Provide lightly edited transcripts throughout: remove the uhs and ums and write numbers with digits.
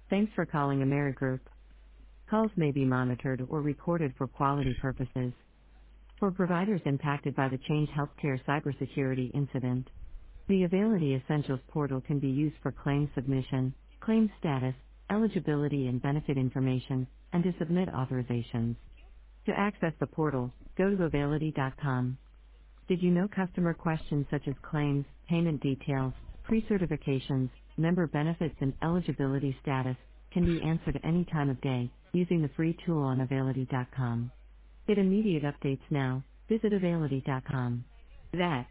Thanks for calling AmeriGroup. Calls may be monitored or recorded for quality purposes. For providers impacted by the Change Healthcare cybersecurity incident, the Availity Essentials portal can be used for claim submission, claim status, eligibility and benefit information, and to submit authorizations. To access the portal, go to Availity.com. Did you know customer questions such as claims, payment details, pre-certifications, member benefits and eligibility status can be answered any time of day using the free tool on Availity.com. Get immediate updates now. Visit Availity.com. That's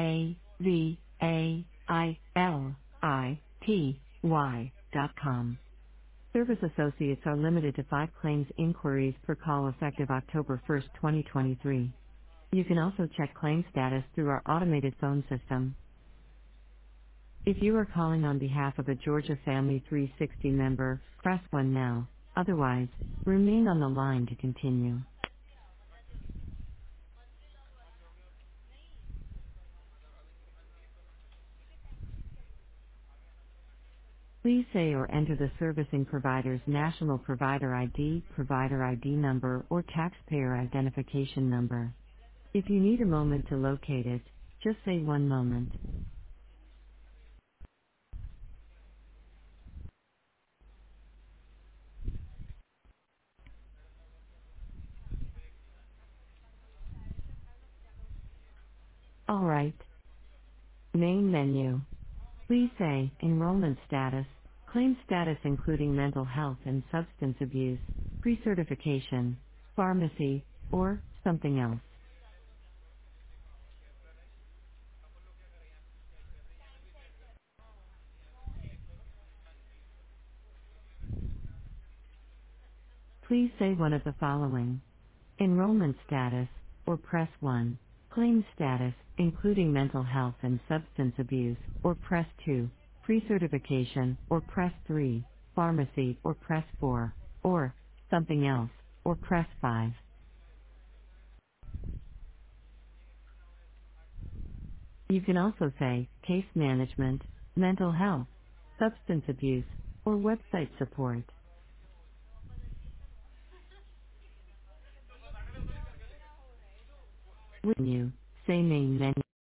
Availity.com. Service associates are limited to 5 claims inquiries per call effective October 1st, 2023. You can also check claim status through our automated phone system. If you are calling on behalf of a Georgia Family 360 member, press 1 now. Otherwise, remain on the line to continue. Please say or enter the servicing provider's national provider ID number, or taxpayer identification number. If you need a moment to locate it, just say 1 moment. Alright. Main menu. Please say, enrollment status, claim status including mental health and substance abuse, pre-certification, pharmacy, or something else. Please say one of the following. Enrollment status, or press 1. Claim status, including mental health and substance abuse, or press 2. Pre-certification, or press 3. Pharmacy, or press 4. Or something else, or press 5. You can also say, case management, mental health, substance abuse, or website support. When you say main menu.